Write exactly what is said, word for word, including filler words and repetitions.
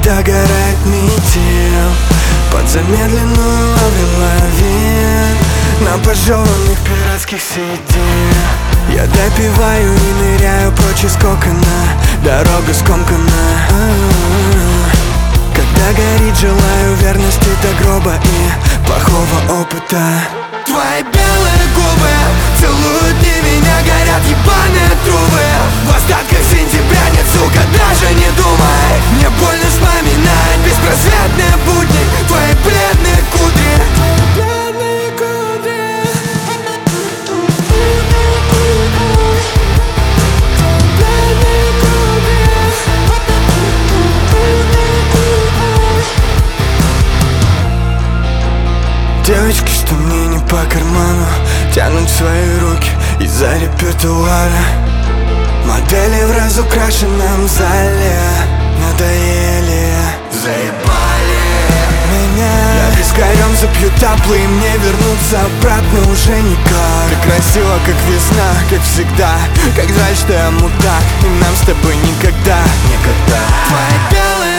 догорает метель под замедленную Аврил Лавин на пожеванных пиратских сиденьях. Я допиваю и ныряю прочь из кокона, дорога скомкана. Когда горит, желаю верности до гроба и плохого опыта. Твои белые губы целуют не меня, горят ебаные трубы. В остатках сентября нет, сука, даже не думай. Мне больно вспоминать беспросветные будни, твои бледные кудри. Бледные кудри. Бледные кудри. Девочки, что мне не по карману, тянут свои руки из-за репертуара. Модели в разукрашенном зале надоели, заебали меня. Я бескорем запью таплы, и мне вернуться обратно уже никак. Ты красива, как весна, как всегда. Как жаль, что я мудак, и нам с тобой никогда, никогда. Твои белые